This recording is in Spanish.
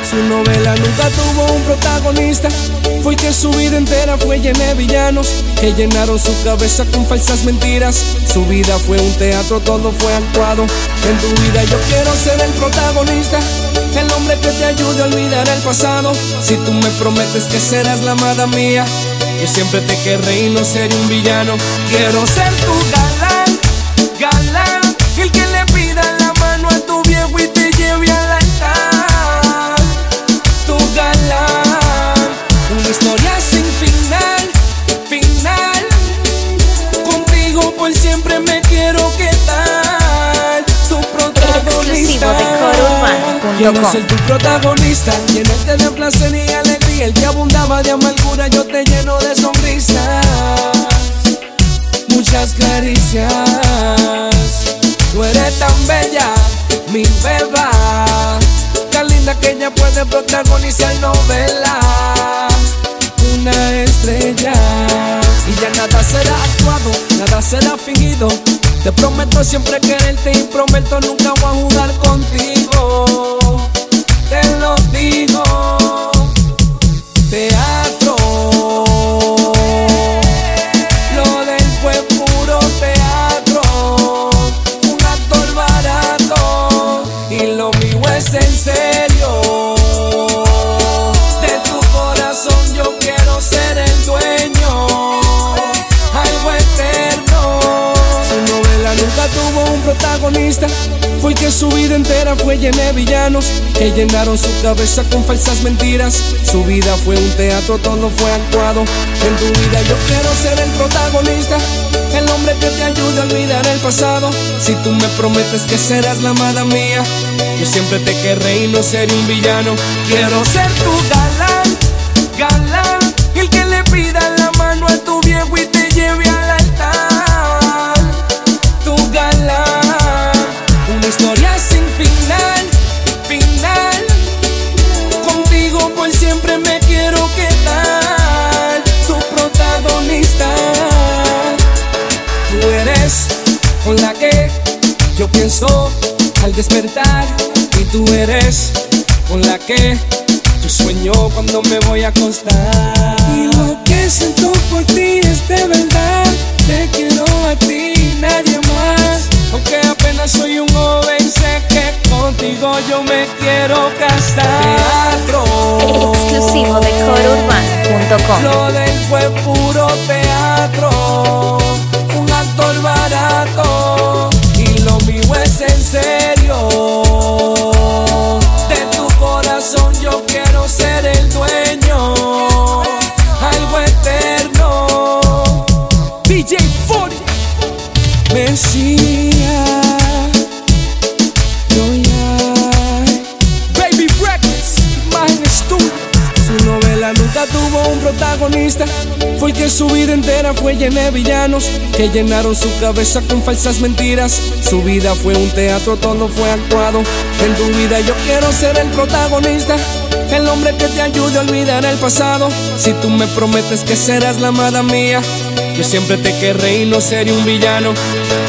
Su novela nunca tuvo un protagonista, fue el que su vida entera fue llena de villanos que llenaron su cabeza con falsas mentiras. Su vida fue un teatro, todo fue actuado. En tu vida yo quiero ser el protagonista, el hombre que te ayude a olvidar el pasado. Si tú me prometes que serás la amada mía, yo siempre te querré y no seré un villano. Quiero ser tu galán, galán, el que le pida la mano a tu viejo y te lleve al altar. Tu galán, una historia sin final, final. Contigo por siempre me quiero quedar. Tu protagonista. Quiero ser tu protagonista, llenarte de placer y alegría. El que abundaba de amargura, yo te lleno de sonrisas. Muchas caricias. Tú eres tan bella, mi beba, tan linda que ella puede protagonizar novela. Una estrella. Y ya nada será actuado, nada será fingido. Te prometo siempre quererte y prometo nunca voy a jugar contigo. Te lo digo. Teatro. Lo de él fue puro teatro. Un actor barato. Y lo mío es en serio. De tu corazón yo quiero ser el dueño. Algo eterno. Su novela nunca tuvo un protagonista, fue el que su vida entera fue llena de villanos que llenaron su cabeza con falsas mentiras. Su vida fue un teatro, todo fue actuado. En tu vida yo quiero ser el protagonista, el hombre que te ayude a olvidar el pasado. Si tú me prometes que serás la amada mía, yo siempre te querré y no seré un villano. Quiero ser tu galán, galán, el que le pida la mano a tu viejo y te lleve al altar. Tu galán, una historia sin final, final. Contigo por siempre me quiero quedar. Tu protagonista. Tú eres con la que yo pienso al despertar. Y tú eres con la que yo sueño cuando me voy a acostar. Y lo que siento por ti es de verdad. Te quiero a ti, nadie más. Aunque apenas soy un joven, sé que contigo yo me quiero casar. Teatro. Exclusivo de CoroUrbano.com. Lo de él fue puro teatro. Un actor barato. Y lo mío es en serio. De tu corazón yo quiero ser el dueño. Algo eterno. DJ 40 Mesías. Baby Records, Imagen Studio. Su novela nunca tuvo un protagonista, fue el que su vida entera fue llena de villanos que llenaron su cabeza con falsas mentiras. Su vida fue un teatro, todo fue actuado. En tu vida yo quiero ser el protagonista, el hombre que te ayude a olvidar el pasado. Si tú me prometes que serás la amada mía, yo siempre te querré y no seré un villano.